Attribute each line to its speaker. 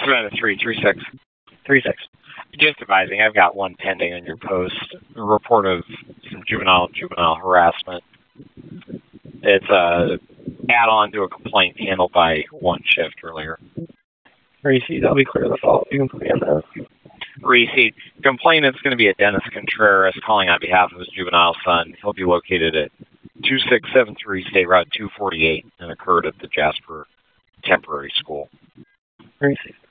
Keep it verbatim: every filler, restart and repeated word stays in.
Speaker 1: Savannah three three six.
Speaker 2: Three six.
Speaker 1: Just advising, I've got one pending on your post. A report of some juvenile juvenile harassment. It's a add-on to a complaint handled by one shift earlier.
Speaker 2: Reese, that'll be clear to the fault. You can put me on that.
Speaker 1: Reese, complainant's going to be a Dennis Contreras calling on behalf of his juvenile son. He'll be located at two six seven three State Route two forty-eight and occurred at the Jasper Temporary School.
Speaker 2: Reese.